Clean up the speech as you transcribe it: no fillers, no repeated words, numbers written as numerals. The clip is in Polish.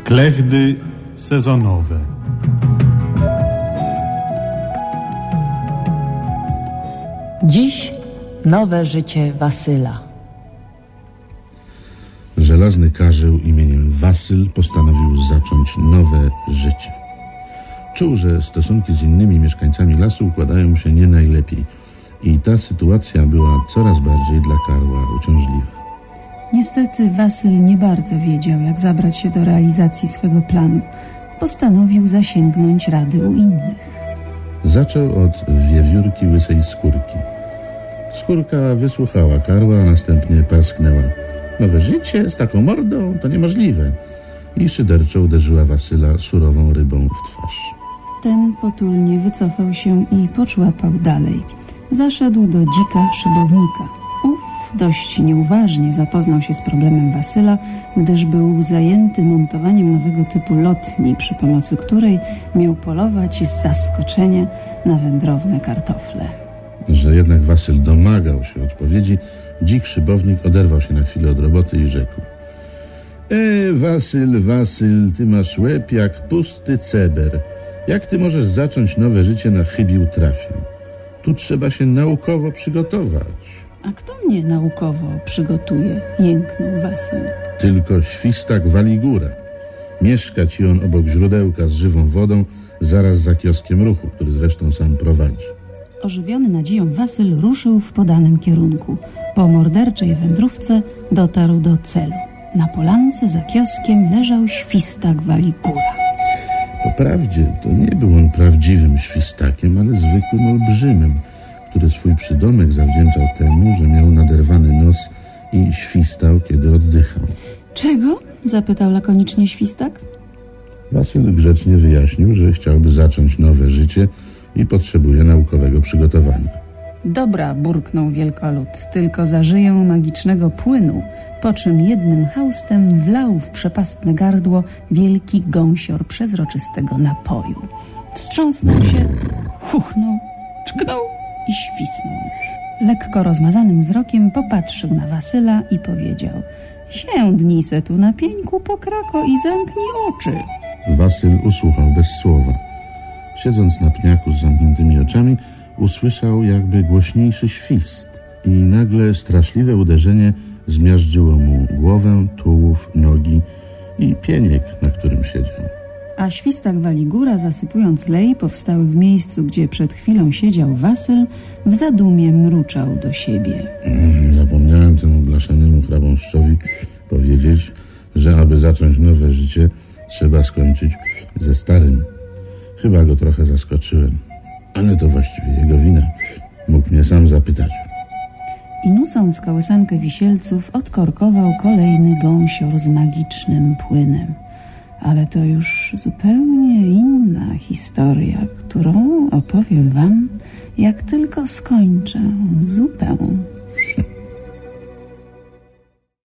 Klechdy sezonowe. Dziś nowe życie Wasyla. Żelazny karzeł imieniem Wasyl postanowił zacząć nowe życie. Czuł, że stosunki z innymi mieszkańcami lasu układają mu się nie najlepiej i ta sytuacja była coraz bardziej dla Karła uciążliwa. Niestety Wasyl nie bardzo wiedział, jak zabrać się do realizacji swego planu. Postanowił zasięgnąć rady u innych. Zaczął od wiewiórki łysej skórki. Skórka wysłuchała Karła, a następnie parsknęła. Nowe życie z taką mordą to niemożliwe. I szyderczo uderzyła Wasyla surową rybą w twarz. Ten potulnie wycofał się i poczłapał dalej. Zaszedł do dzika szybownika. Ów dość nieuważnie zapoznał się z problemem Wasyla, gdyż był zajęty montowaniem nowego typu lotni, przy pomocy której miał polować z zaskoczenia na wędrowne kartofle. Że jednak Wasyl domagał się odpowiedzi, dzik szybownik oderwał się na chwilę od roboty i rzekł: Wasyl, ty masz łeb jak pusty ceber. Jak ty możesz zacząć nowe życie na chybił trafił? Tu trzeba się naukowo przygotować. A kto mnie naukowo przygotuje? Jęknął Wasyl. Tylko świstak Waligura. Mieszka ci on obok źródełka z żywą wodą, zaraz za kioskiem ruchu, który zresztą sam prowadzi. Ożywiony nadzieją Wasyl ruszył w podanym kierunku. Po morderczej wędrówce dotarł do celu. Na polance za kioskiem leżał świstak Waligura. Wprawdzie to nie był on prawdziwym świstakiem, ale zwykłym olbrzymem, który swój przydomek zawdzięczał temu, że miał naderwany nos i świstał, kiedy oddychał. Czego? Zapytał lakonicznie świstak. Wasyl grzecznie wyjaśnił, że chciałby zacząć nowe życie i potrzebuje naukowego przygotowania. Dobra, burknął wielkolud, tylko zażyję magicznego płynu, po czym jednym haustem wlał w przepastne gardło wielki gąsior przezroczystego napoju. Wstrząsnął się, chuchnął, czknął i świsnął. Lekko rozmazanym wzrokiem popatrzył na Wasyla i powiedział: siędnij se tu na pieńku po krako i zamknij oczy. Wasyl usłuchał bez słowa. Siedząc na pniaku z zamkniętymi oczami, usłyszał jakby głośniejszy świst i nagle straszliwe uderzenie zmiażdżyło mu głowę, tułów, nogi i pieniek, na którym siedział. A świstak Waligura, zasypując lej powstały w miejscu, gdzie przed chwilą siedział Wasyl, w zadumie mruczał do siebie. Zapomniałem temu blaszanemu chrabąszczowi powiedzieć, że aby zacząć nowe życie, trzeba skończyć ze starym. Chyba go trochę zaskoczyłem, ale to właściwie jego wina. Mógł mnie sam zapytać. I nucąc kołysankę wisielców, odkorkował kolejny gąsior z magicznym płynem. Ale to już zupełnie inna historia, którą opowiem wam, jak tylko skończę zupę.